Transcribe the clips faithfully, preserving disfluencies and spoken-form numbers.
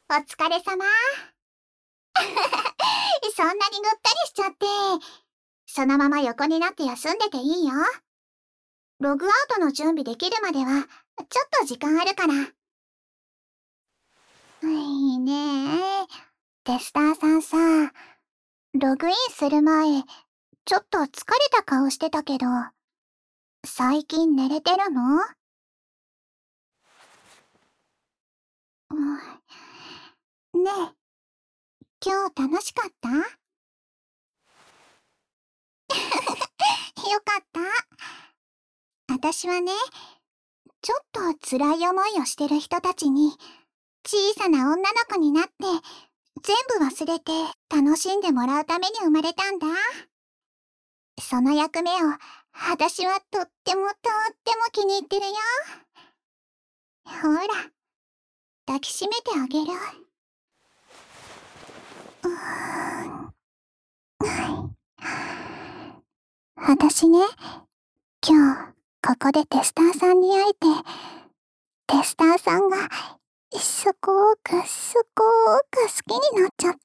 お疲れ様。そんなにぐったりしちゃって。そのまま横になって休んでていいよ。ログアウトの準備できるまでは、ちょっと時間あるから。はいねえ。テスターさんさ、ログインする前、ちょっと疲れた顔してたけど、最近寝れてるの？うん、ねえ、今日楽しかった？よかった。私はね、ちょっと辛い思いをしてる人たちに、小さな女の子になって、全部忘れて楽しんでもらうために生まれたんだ。その役目を、私はとってもとっても気に入ってるよ。ほら、抱きしめてあげる。うーん。私ね、今日、ここでテスターさんに会えて、テスターさんが、すごーくすごーく好きになっちゃった。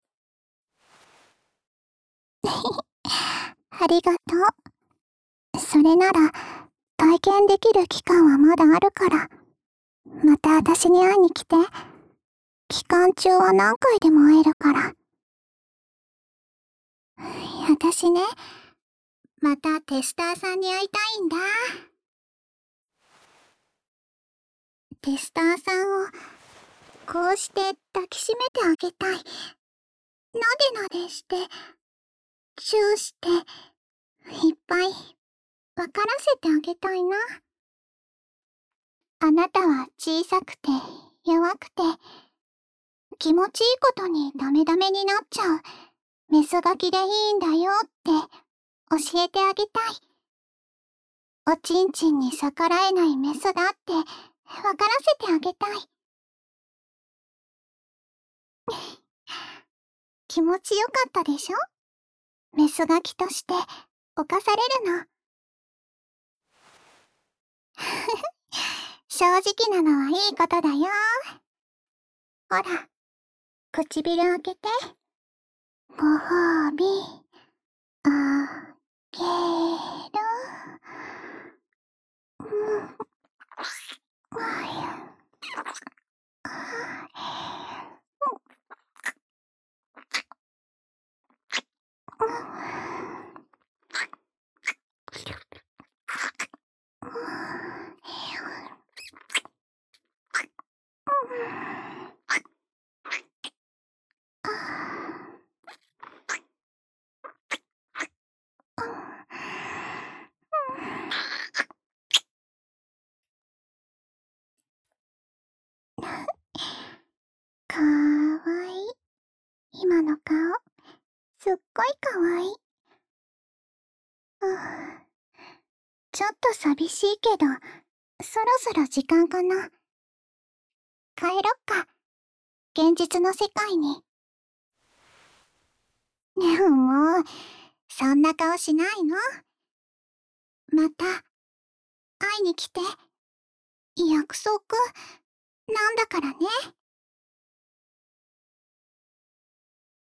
ありがとう。それなら、体験できる期間はまだあるから、また私に会いに来て。期間中は何回でも会えるから。私ね、またテスターさんに会いたいんだ。テスターさんを、こうして抱きしめてあげたい。なでなでして、チューして、いっぱい、わからせてあげたいな。あなたは小さくて、弱くて、気持ちいいことにダメダメになっちゃう、メスガキでいいんだよって、教えてあげたい。おちんちんに逆らえないメスだって、わからせてあげたい。気持ちよかったでしょ？メスガキとして犯されるの。正直なのはいいことだよ。ほら、唇開けて。ご褒美、あげる。うん。かわいい。今の顔、すっごいかわいい。うん。ちょっと寂しいけど、そろそろ時間かな。帰ろっか。現実の世界に。もう、そんな顔しないの。また、会いに来て。約束、なんだからね。